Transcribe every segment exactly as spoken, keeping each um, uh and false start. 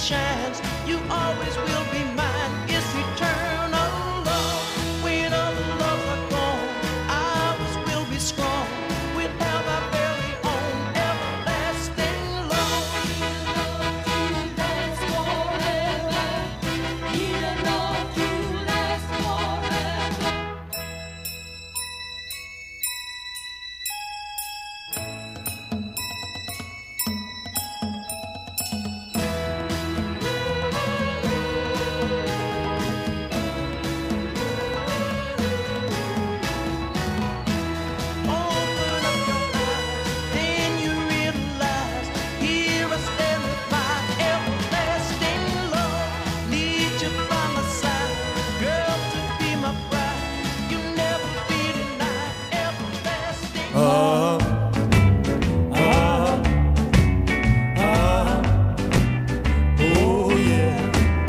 shines. You always will be mine. It's eternal love. When other loves are gone, ours will be strong. We'll have our very own everlasting love. Last forever. Need a love to last forever. Open up your eyes, then you realize. Here I stand with my everlasting love. Need you by my side, girl, to be my bride. You never be denied everlasting love. Oh yeah,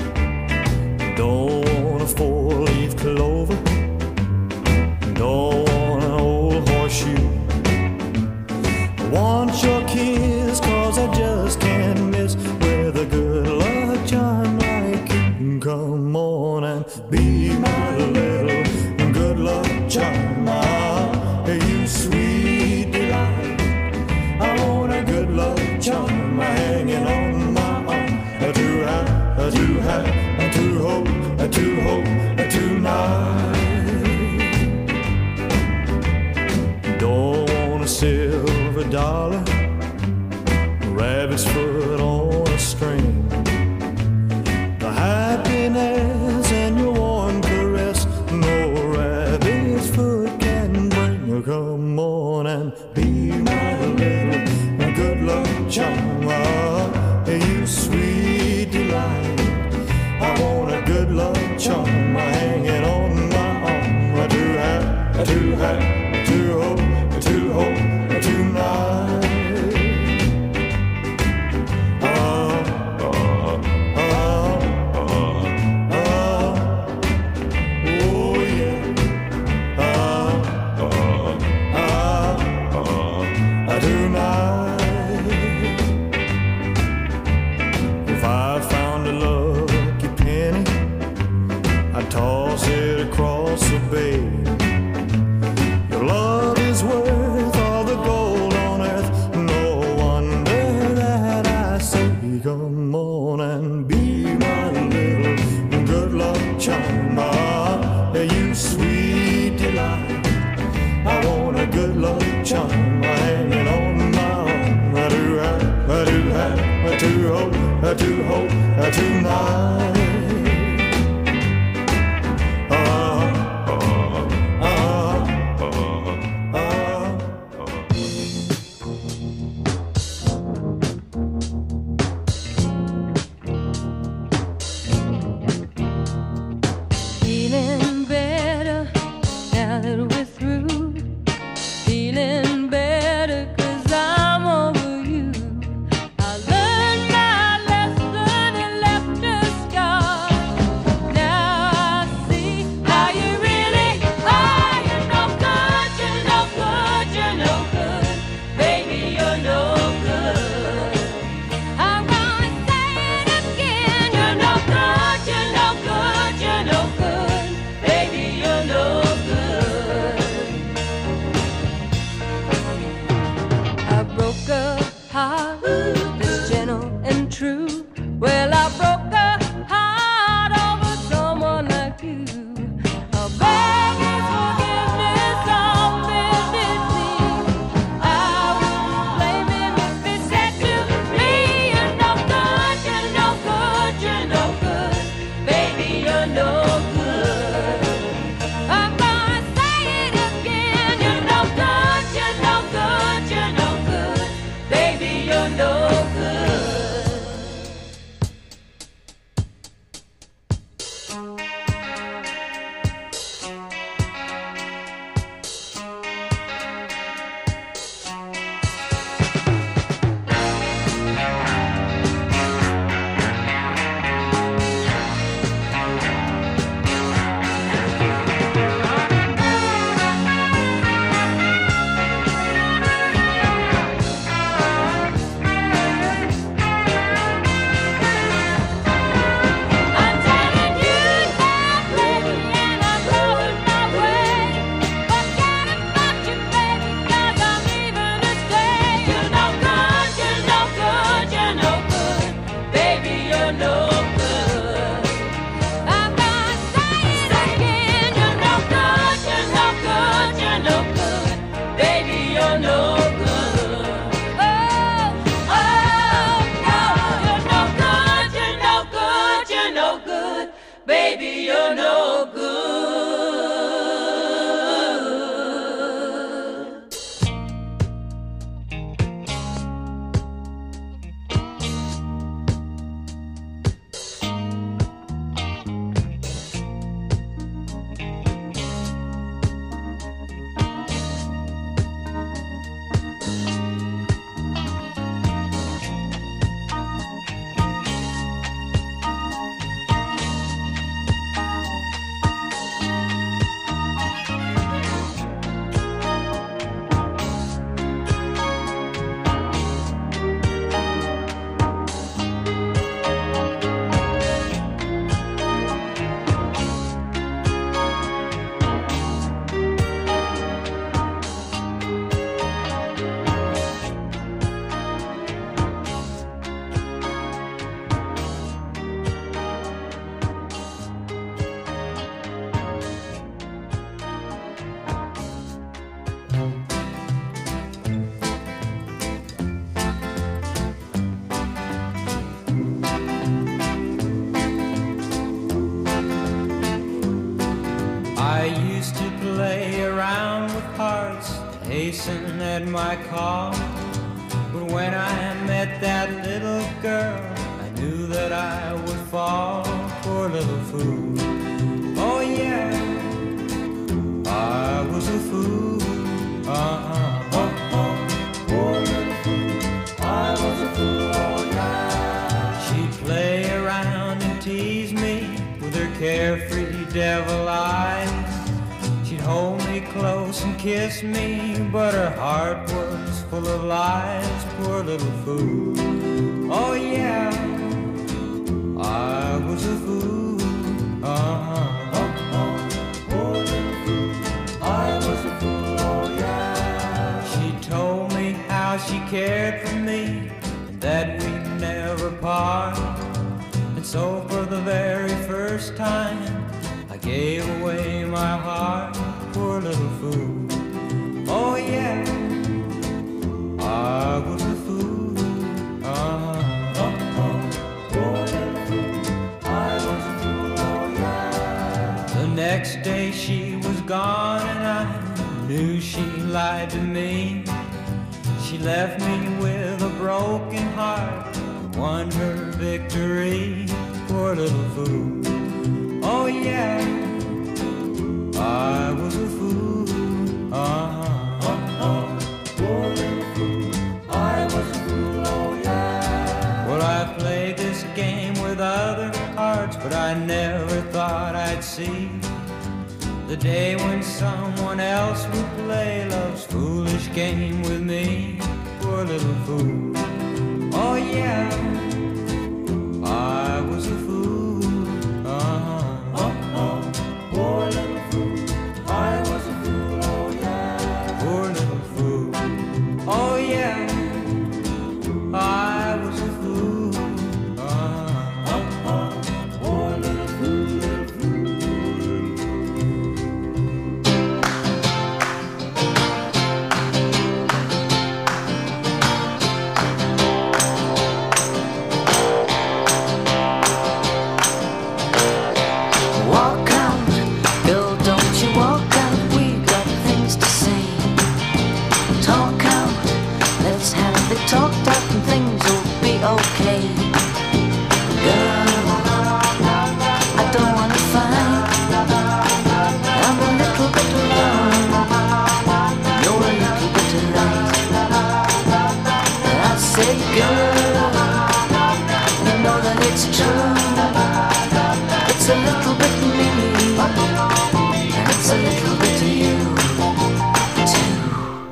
don't want a four-leaf clover, don't want an old horseshoe. I want your kiss, cause I just can't miss with a good luck charm like you. Come on and be my little good luck charm. Ah, you sweet delight. I want a good luck charm hanging on my arm. To have, to have, to hope, to hope tonight. Don't want a silver dollar, rabbit's foot on a string. The happiness and your warm caress, no rabbit's foot can bring. Come on and be my little good luck charm. Ah, you sweet delight. I want a good luck charm hanging on my arm. To have, to have, to hope, to hope tonight. Ah, ah, ah, ah, ah. Oh yeah. Ah, ah, ah, ah, tonight. If I found a lucky penny, I'd toss it across the bay. Your love is worth all the gold on earth. No wonder that I say, come on and be my little good luck charm. Ah, you sweet delight. I want a good luck charm hanging on my arm. I do have, I do have, I do hope, I do hope tonight. Ah, ah, ah, ah, ah. Feeling better now that we're through. Feeling better. you're no good. Oh, oh, no, you're no good, you're no good, you're no good. Baby, you're no good. I used to play around with hearts, hasten at my call. But when I met that little girl, I knew that I would fall. Poor little fool. Oh yeah, I was a fool. Uh-huh. Oh, oh, poor little fool. I was a fool. Oh yeah. She'd play around and tease me with her carefree devil eyes. She'd hold me close and kiss me, but her heart was full of lies. Poor little fool. Oh yeah, I was a fool. Uh-huh. Oh, oh, poor little fool. I was a fool. Oh yeah. She told me how she cared for me and that we'd never part. And so for the very first time I gave away my heart. Poor little fool. Oh yeah, I was a fool. Uh-huh. Oh, oh, poor little fool. I was a fool. Oh yeah. The next day she was gone and I knew she lied to me. She left me with a broken heart, won her victory. Poor little fool. Oh yeah, I was a fool. Uh-huh. Oh, oh, poor little fool. I was a fool. Oh yeah. Well, I played this game with other hearts, but I never thought I'd see the day when someone else would play love's foolish game with me. Poor little fool. Oh yeah, I was a fool. Uh-huh. Oh, oh, poor little fool. I was a fool. Oh yeah. Poor little fool. Oh yeah, I was a fool. Uh-huh. Oh, oh, poor little fool, little fool, little Walk out, girl, don't you walk out. We got things to say. Talk out, let's have it talked out and things will be okay. Girl, I don't wanna fight. I'm a little bit wrong. You're a little bit right. I say, girl, you know that it's true. It's a little bit me, and it's a little bit you, too.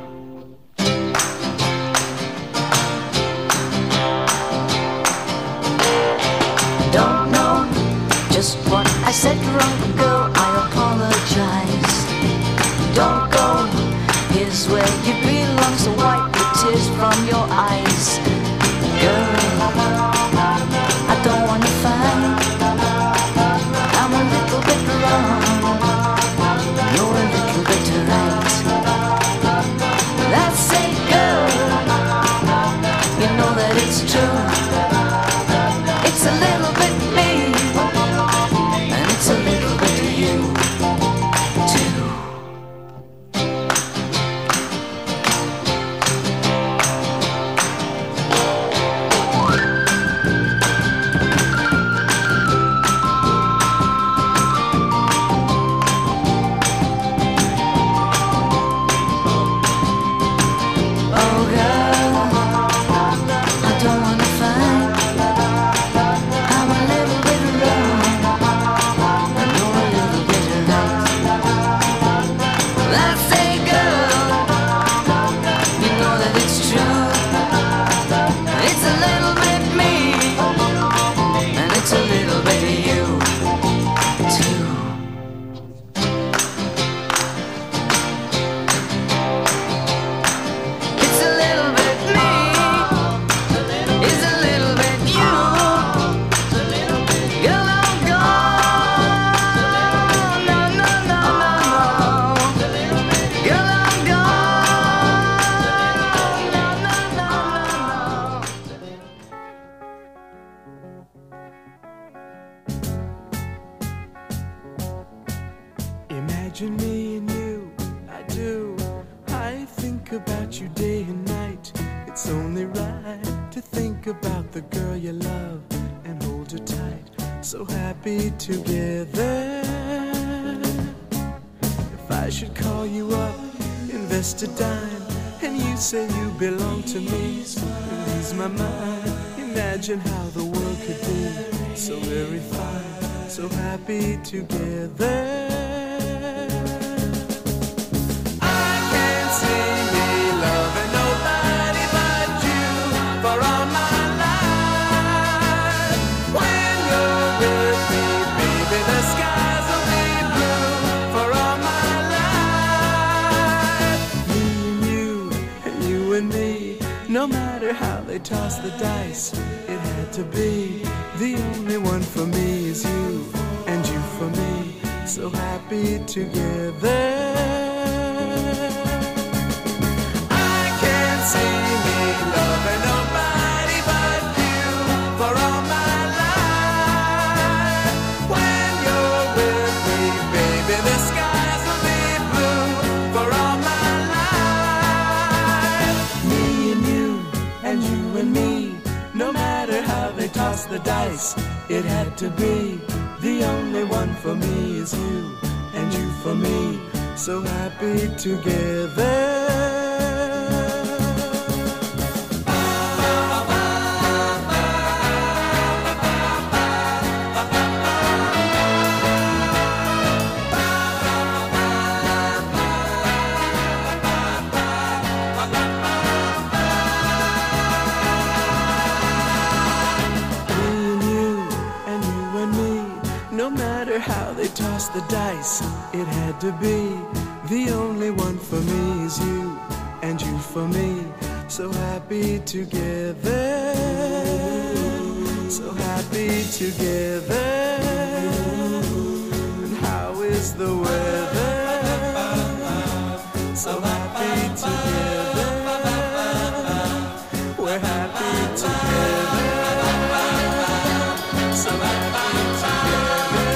Don't know just what I said wrong, girl, I apologize. Don't go, here's where you belong, so wipe the tears from your eyes. Girl, I don't wanna fight. I'm a little bit wrong. You're a little bit right. That's think about you day and night. It's only right to think about the girl you love and hold her tight. So happy together. If I should call you up, invest a dime, and you say you belong to me, it ease my mind. Imagine how the world could be so very fine, so happy together. No matter how they toss the dice, it had to be. The only one for me is you, and you for me, so happy together. I can't see me loving nobody but you for all my life. When you're with me, baby, the skies will be blue for all my life. Me and you, and you and me, no matter how they toss the dice, it had to be. The only one for me is you, and you for me, so happy together. No matter how they toss the dice, it had to be. The only one for me is you, and you for me, so happy together. So happy together. And how is the weather? So happy together. We're happy together. So happy together.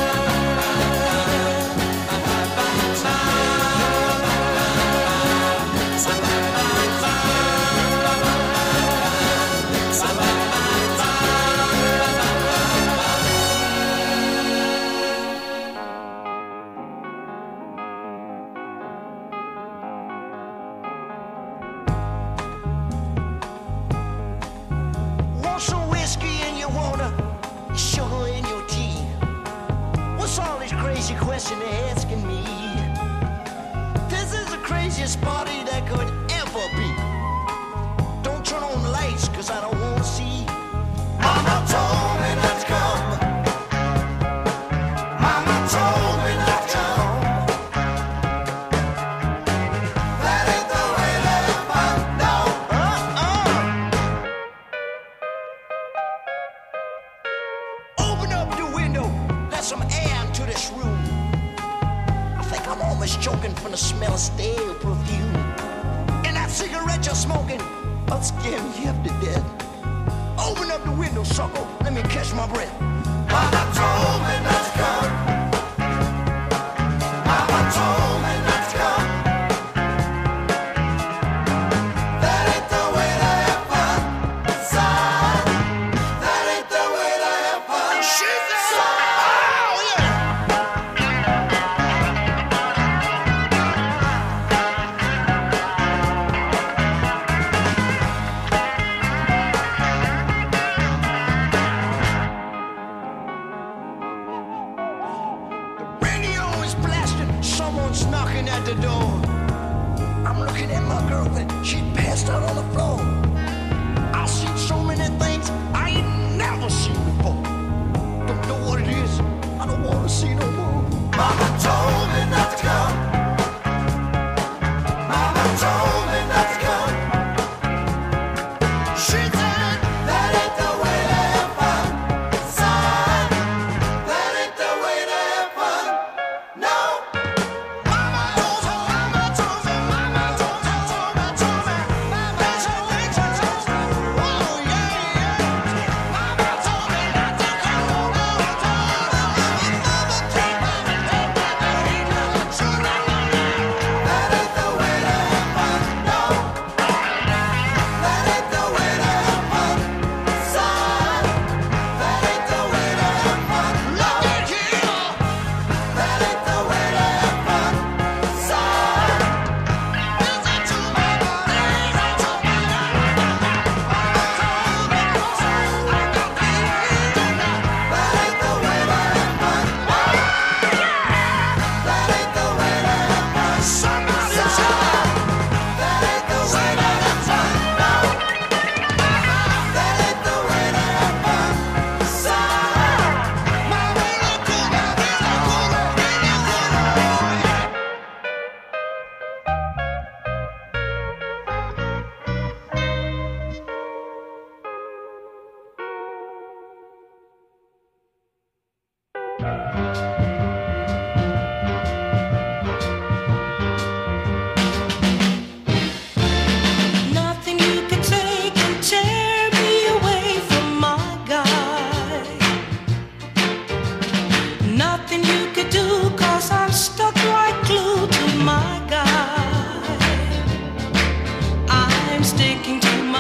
Question they're asking me. This is the craziest party that could ever be. Don't turn on the lights, cause I don't wanna see. Mama told me not to come. Mama told me not to come. That ain't the way that I know. Uh-uh. Open up the window, let some air into this room. I'm almost choking from the smell of stale perfume. And that cigarette you're smoking, I'll scare me half to death. Open up the window, sucker, let me catch my breath. Mama told me not to come. Mama told me not to come. That ain't the way to have fun, son. That ain't the way to have fun. She's there. Oh, yeah.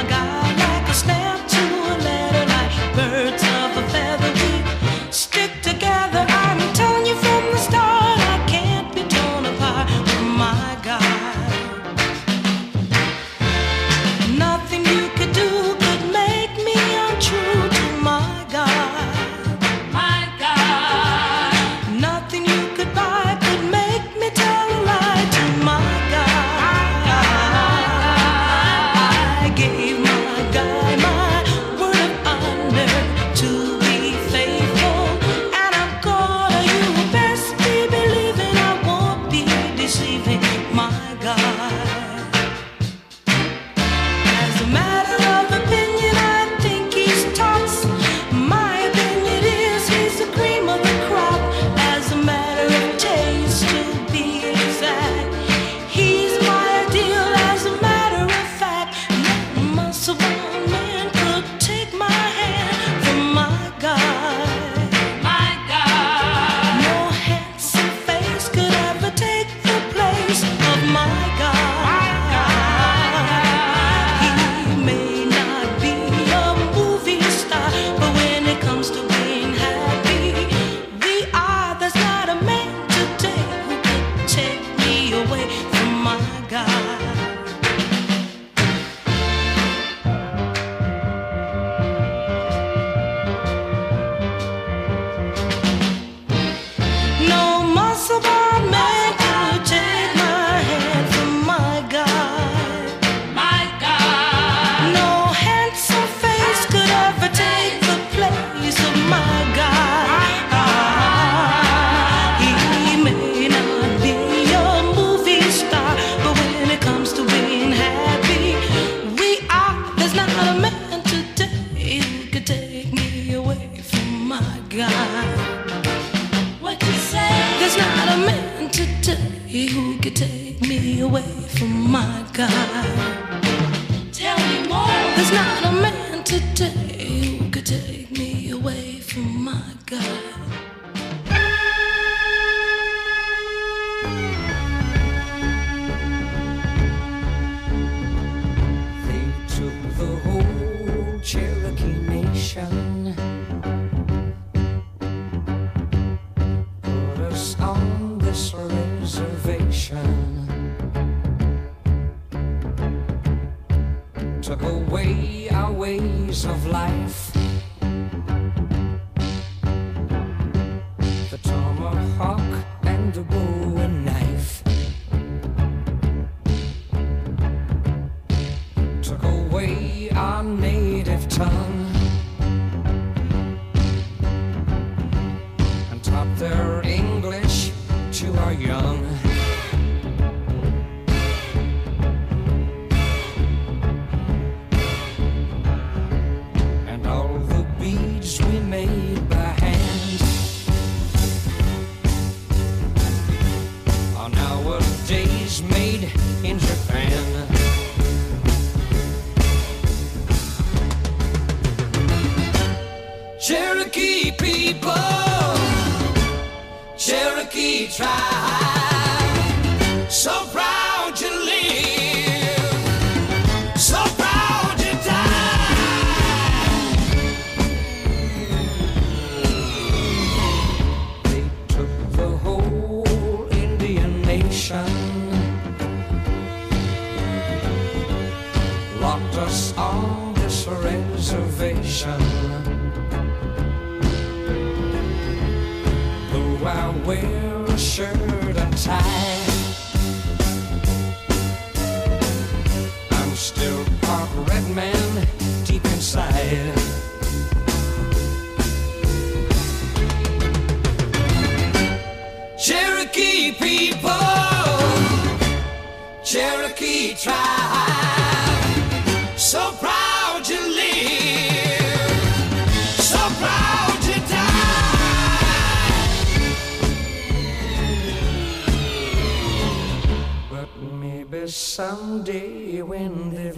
Someday when they've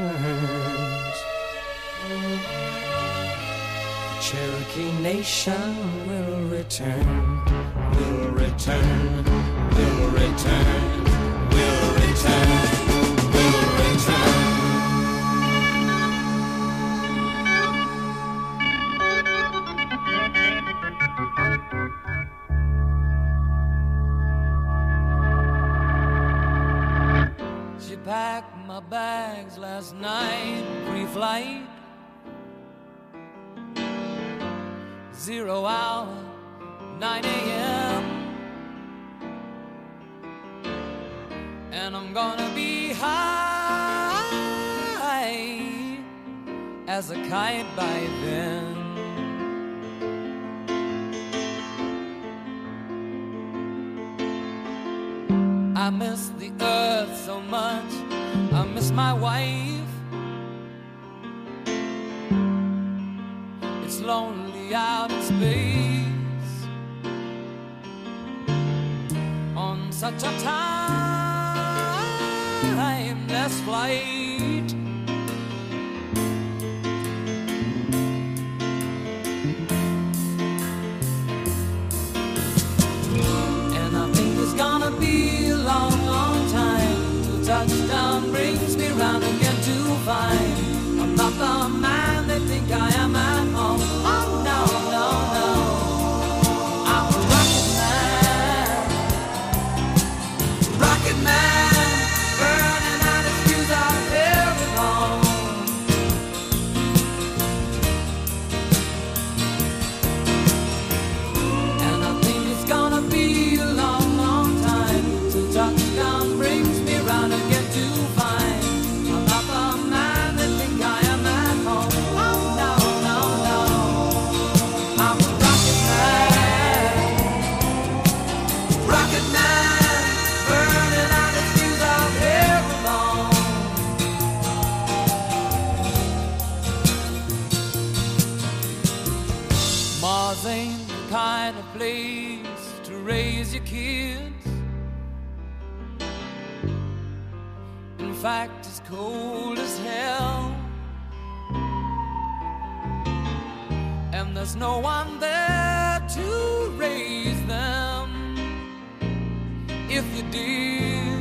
learned, the Cherokee Nation will return, will return, will return, will return, will return. last night, pre-flight, zero hour, nine a.m. And I'm gonna be high as a kite by then. I miss the earth so much, I miss my wife. It's lonely out in space on such a timeless flight. And I think it's gonna be a long, long time till touchdown brings me round again to find I'm not the man they think I am at home. Oh no, no, no, I'm a rocket man, rocket man, burning out his fuse out here at home. And I think it's gonna be a long, long time till touchdown brings me round again to find I'm not the man they think I am at home. Oh no, no, no, I'm a rocket man, rocket man, burning out his fuse out here alone. Mars ain't the kind of place to raise your kids. In fact, it's cold as hell, and there's no one there to raise them if you did.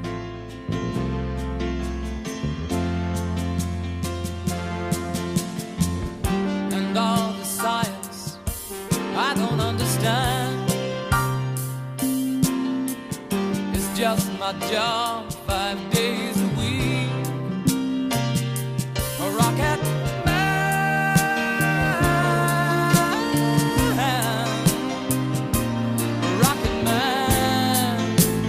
And all the science I don't understand, it's just my job five days a week. A rocket man, a rocket man.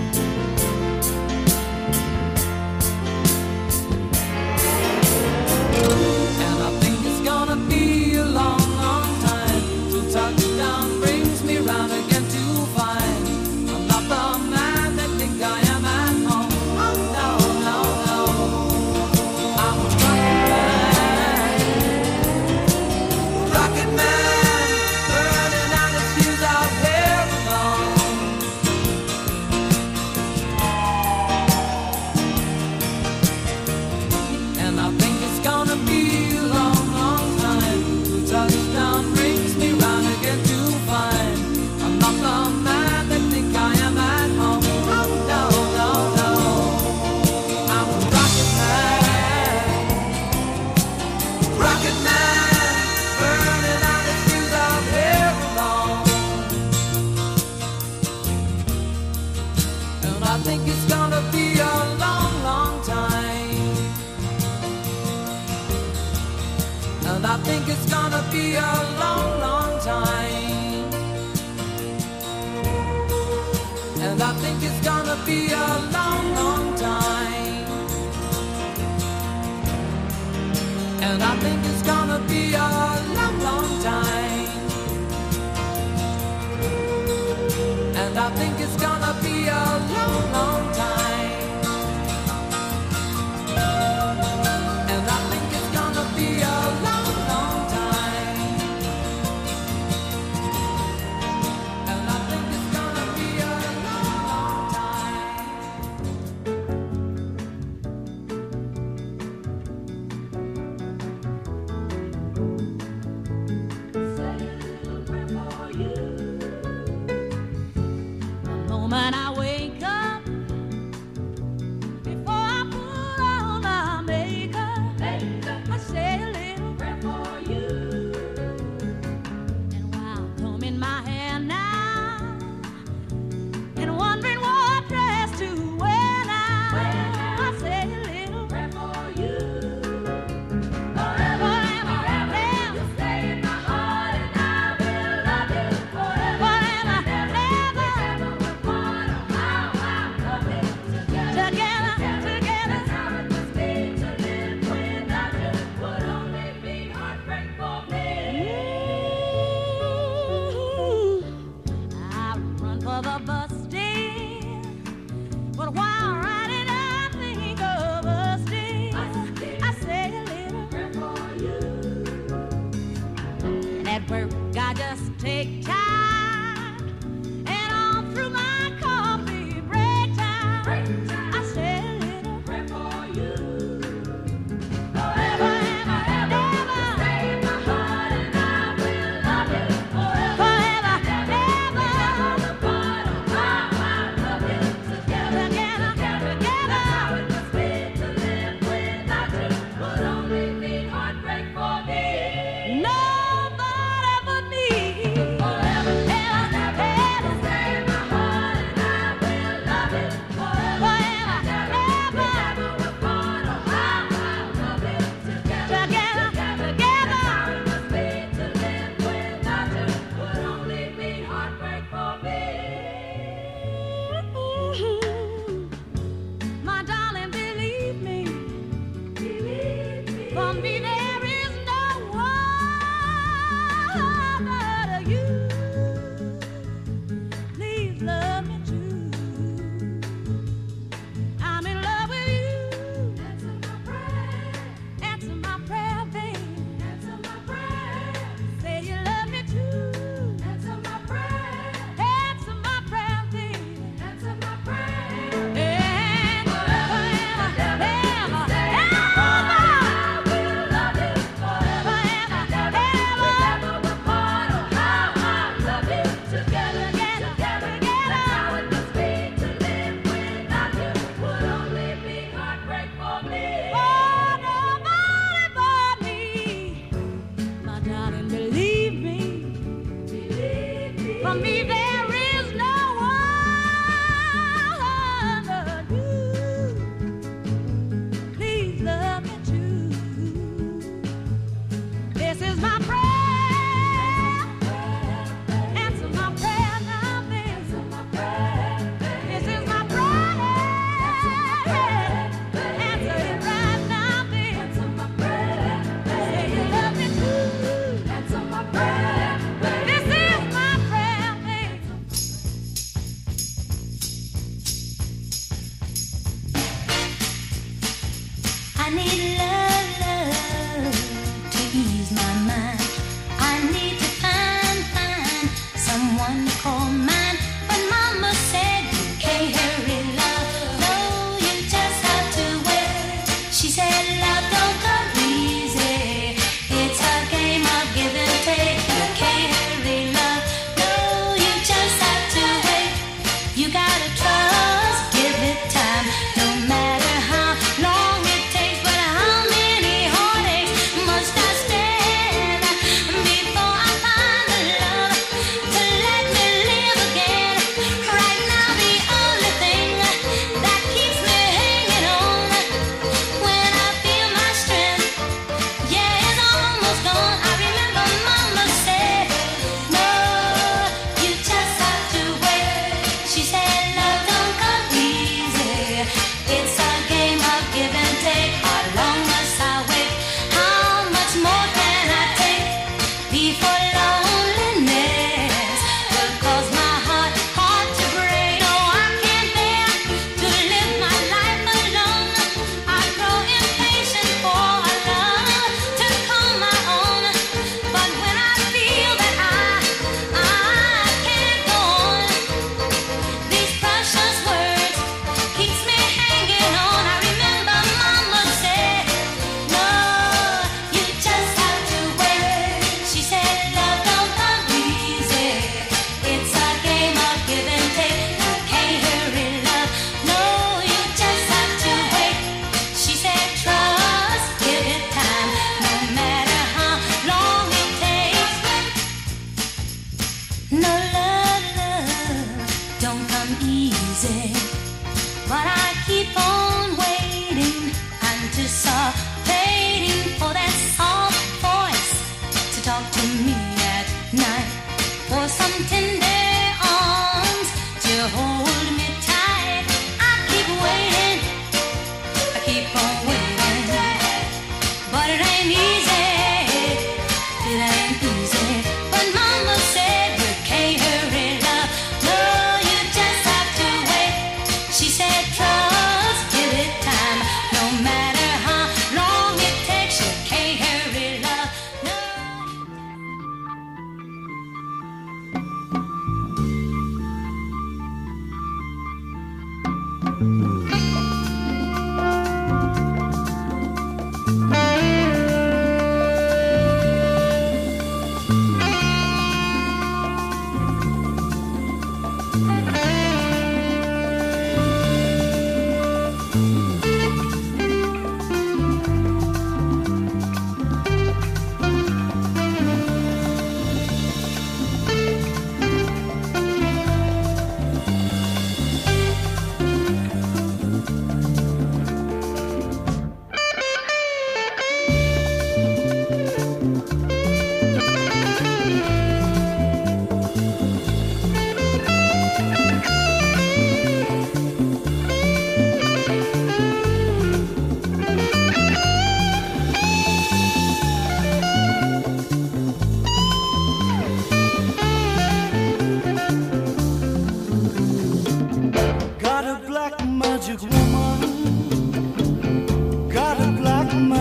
And I think it's gonna be a long, long time till touchdown brings me round again to find I'm not the man they think I am at home. Oh no, no, no, I'm a rocket man, rocket man, burning out his fuse out here alone. And I think it's gonna be a long, long time till touchdown brings me round again to find I'm not the man they think I am at home. Oh no, no, no, I'm a rocket man, rocket man, burning out his fuse out here alone. And I think it's gonna be a long, long time. And I think it's gonna be a long, long time. And I think it's gonna be a long, long time. And I think it's gonna be a long, long time. And I think it's gonna be a long, long time. And I think it's gonna be a long, long time. And I think it's gonna be a long, long time. Say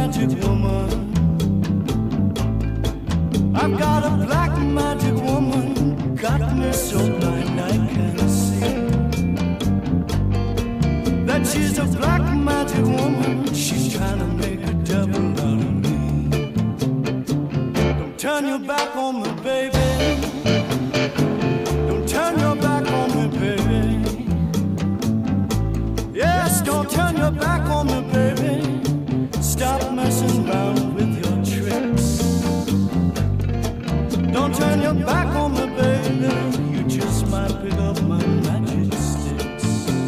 magic woman. I've got a black magic woman, got me so blind I can't see. That she's a black magic woman, she's trying to make a devil out of me. Don't turn your back on me, baby. Don't turn your back on me, baby. Yes, don't turn your back on me, baby. Stop messing around with your tricks. Don't turn your back on me, baby. You just might pick up my magic sticks.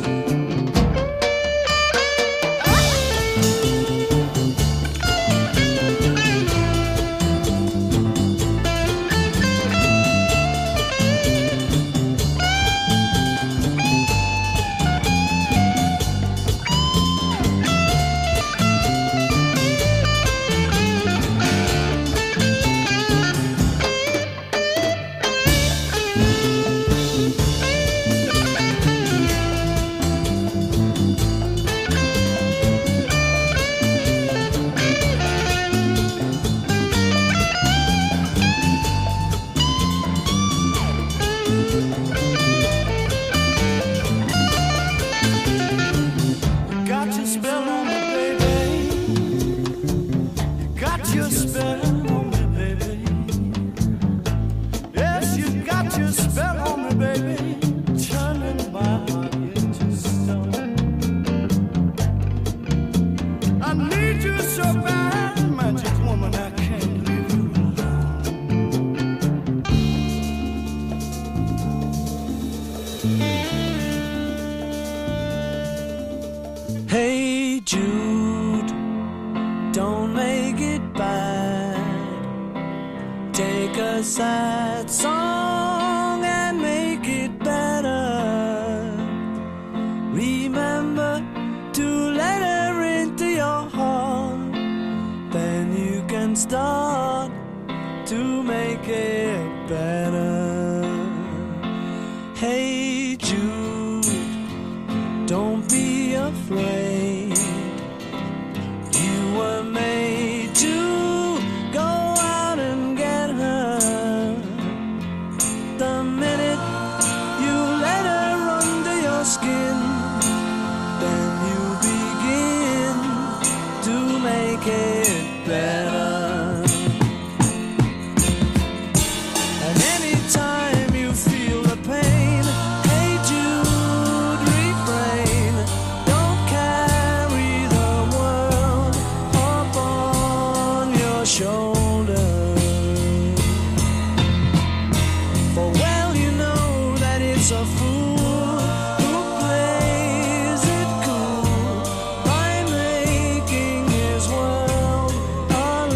Hey Jude, don't make it bad. Take a sad song and make it better. Remember to let her into your heart. Then you can start to make it better. Hey Jude, don't be afraid. You were made to go out and get her. The minute you let her under your skin, then you begin to make it better. And anytime you feel the pain, hey Jude, refrain. Don't carry the world upon your shoulder. For well you know that it's a fool who plays it cool by making his world a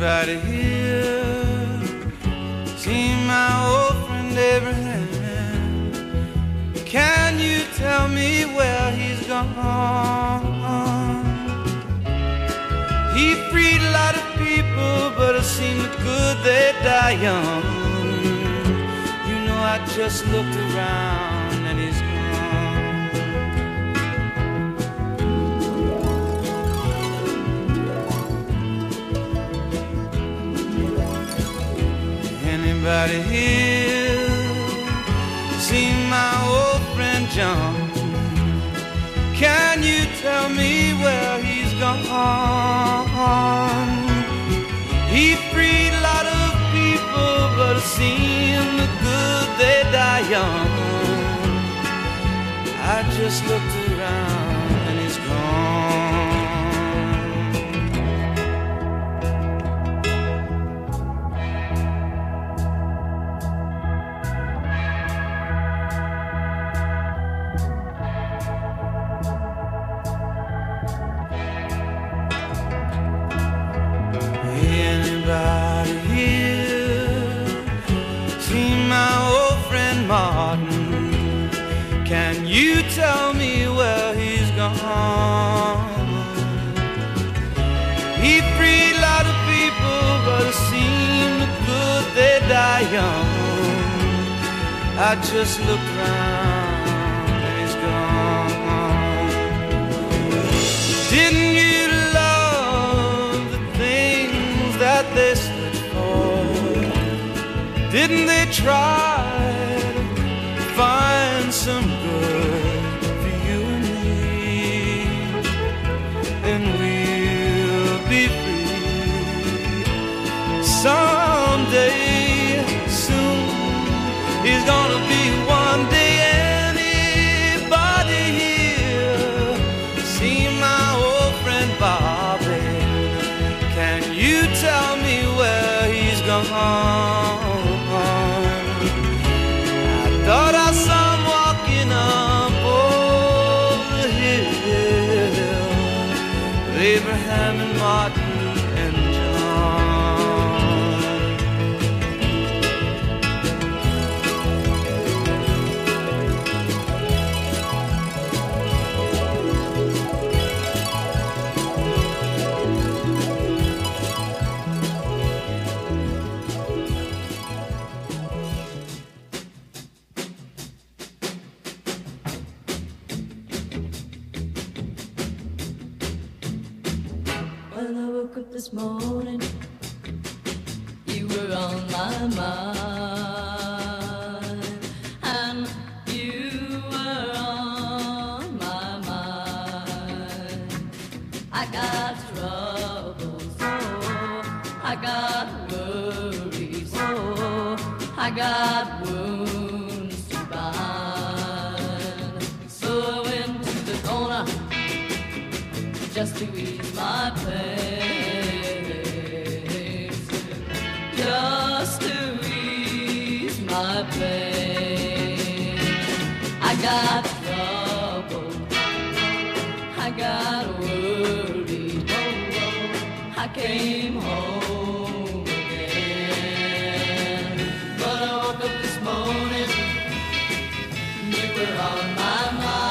Anybody here seen my old friend Abraham? Can you tell me where he's gone? He freed a lot of people, but it seemed good they die young. You know, I just looked around and he's gone. Anybody here seen my old friend John? Can you tell me where he's gone? He freed a lot of people, but it seemed good they die young. I just looked around and he's gone. Anybody here seen my old friend Martin? Can you tell me where he's gone? He freed a lot of people, but it seemed good they die young. I just looked around and he's gone. Didn't you love the things that they stood for? Didn't they try to find some good for you and me? Then we'll be free someday soon. He's gonna be one day. Anybody here see my old friend Bobby? Can you tell me where he's gone? I thought I saw him walking up over the hill with Abraham and Martin and John. When I woke up this morning, you were on my mind, and you were on my mind. I got troubles, oh, I got worries, oh, I got wounds to bind. So I went to the corner just to ease my pain, just to ease my pain. I got trouble, I got worried, oh, oh, I came home again. But I woke up this morning, you were on my mind.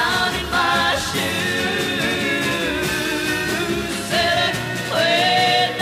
Wait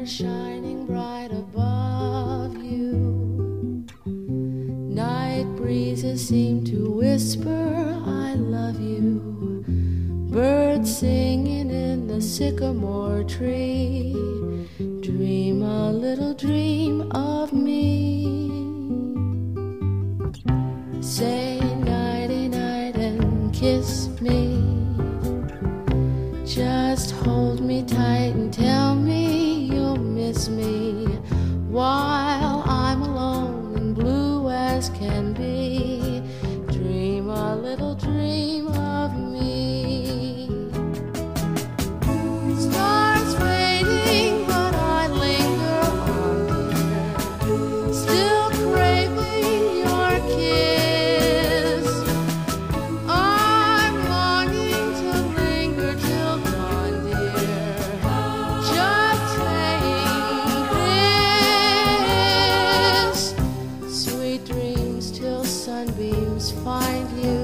shining bright above you. Night breezes seem to whisper, I love you. Birds singing in the sycamore tree. Dream a little dream of me. Say nighty-night and kiss me. Just hold me tight and tell me you'll miss me while I'm alone and blue as can be. Dream a little dream of me. Stars fading, but I linger on, dear, still craving your kiss. I'm longing to linger till dawn, dear, just saying this. Sweet dreams till sunbeams find you.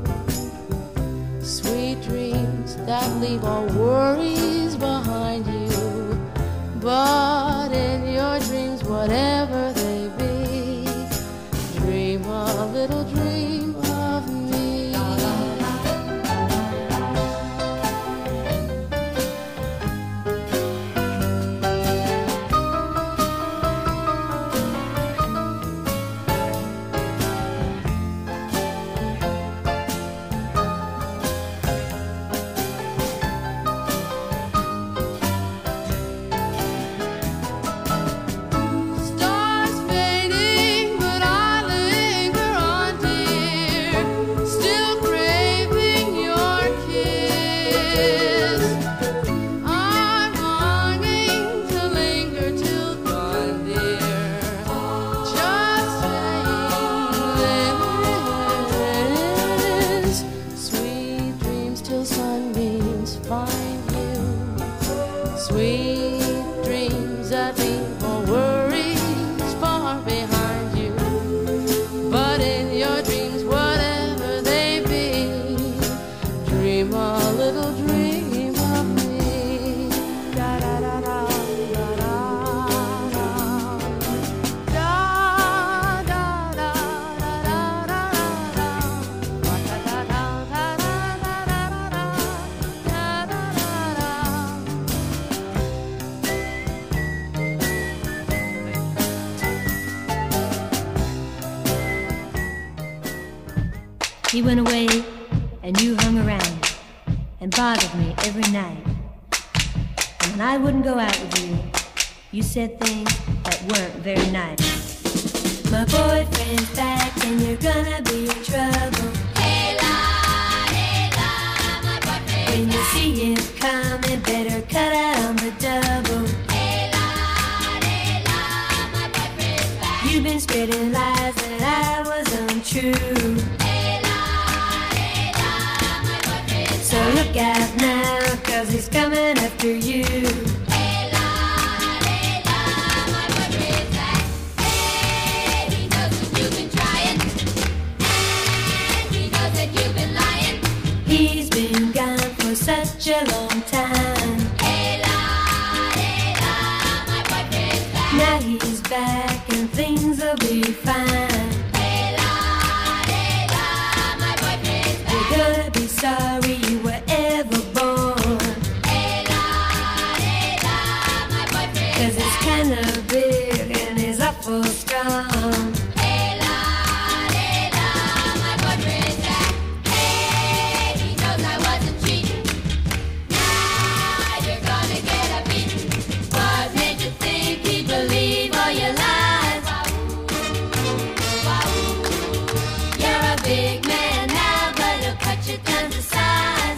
Sweet dreams that leave all worries behind you. But in your dreams, whatever they be, dream a little dream of me. Stars fading, but I linger on, dear, still craving your kiss. I'm longing to linger till dawn, dear, just saying this. Sweet dreams till sunbeams find you. Sweet dreams that leave all worries far behind you. But in your dreams, whatever they be, dream a little dream of me. Da da da da da da da. Da da da da da da da. Da da da da da da da da. Da da da da. He went away and you hung around and bothered me every night. And when I wouldn't go out with you, you said things that weren't very nice. My boyfriend's back and you're gonna be in trouble. Hey la, hey la, my boyfriend's when you see him coming, better cut out on the double. Hey la, hey la, my boyfriend's back. You've been spreading lies that I was untrue. So look out now, cause he's coming after you. Hey la, hey la, my boyfriend's back. Hey, he knows that you've been trying, and he knows that you've been lying. He's been gone for such a long time. Hey la, hey la, my boyfriend's back. Now he's back and things will be fine. Hey la, hey la, my boyfriend's back. You're gonna be sorry you were ever born. Hey la, hey la, my boyfriend. Cause it's kinda big and he's awful strong. Hey la, hey la, my boyfriend's back. Hey, he knows I wasn't cheating. Now you're gonna get a beating. What made you think he'd believe all your lies? Wahoo, you're a big man now, but he'll cut you down to size.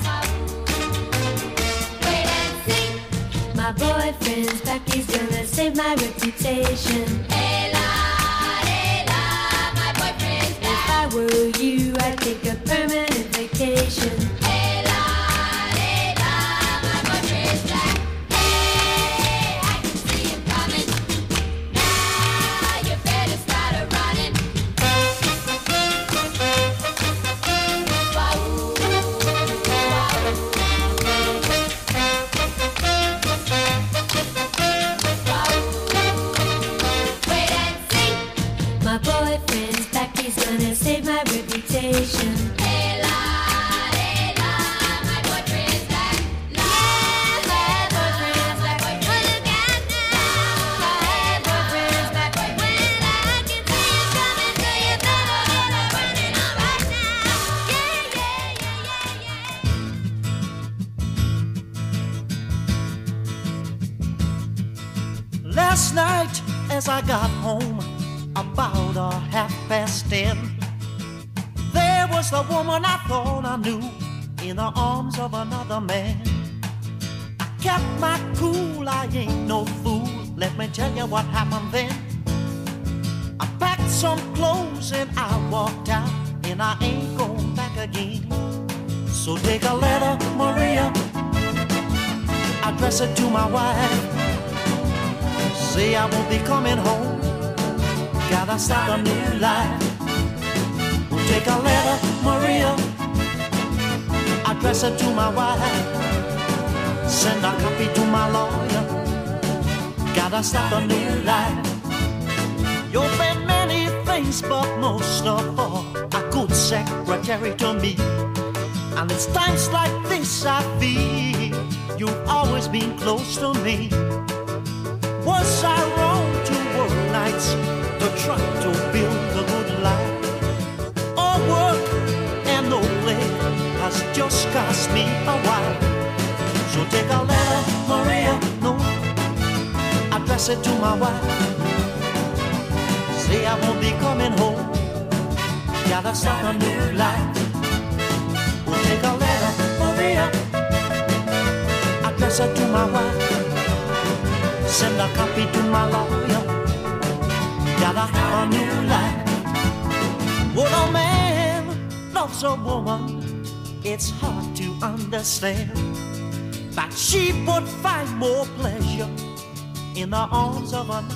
Wait and see. My boyfriend's back, he's gonna save my reputation. Hey la, hey la, my boyfriend's back. If I were you, I'd take a permanent vacation. Hey la, hey la, my boyfriend's back. Hey, I can see him coming. Now you better start a running. Wahoo, wahoo. Last night as I got home about a half past ten, there was the woman I thought I knew in the arms of another man. I kept my cool, I ain't no fool. Let me tell you what happened then. I packed some clothes and I walked out, and I ain't going back again. So take a letter, Maria, address it to my wife. Say I won't be coming home, gotta start a new life. We'll take a letter, Maria, address it to my wife. Send a copy to my lawyer, gotta start a new life. You've been many things, but most of all, a good secretary to me. And it's times like this I feel you've always been close to me. Was I wrong to work nights to try to build a good life? All work and no play has just cost me a while. So take a letter, Maria, no, address it to my wife. Say I won't be coming home, gotta start a new life. We'll take a letter, Maria, address it to my wife. Send a copy to my lawyer, gotta have a new life. When a man loves a woman, it's hard to understand that she would find more pleasure in the arms of another.